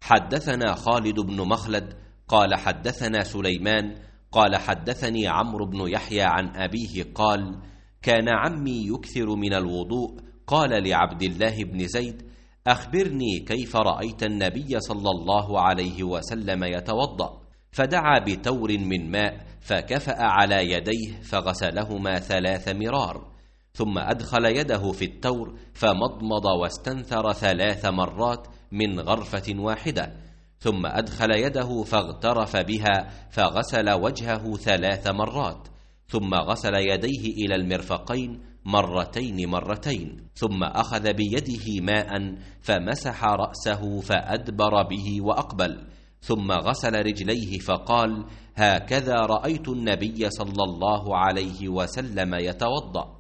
حدثنا خالد بن مخلد قال حدثنا سليمان قال حدثني عمرو بن يحيى عن أبيه قال: كان عمي يكثر من الوضوء، قال لعبد الله بن زيد: أخبرني كيف رأيت النبي صلى الله عليه وسلم يتوضأ؟ فدعا بتور من ماء فكفأ على يديه فغسلهما 3 مرار، ثم أدخل يده في التور فمضمض واستنثر 3 مرات من غرفة واحدة، ثم أدخل يده فاغترف بها فغسل وجهه 3 مرات، ثم غسل يديه إلى المرفقين مرتين، ثم أخذ بيده ماء فمسح رأسه فأدبر به وأقبل، ثم غسل رجليه فقال: هكذا رأيت النبي صلى الله عليه وسلم يتوضأ.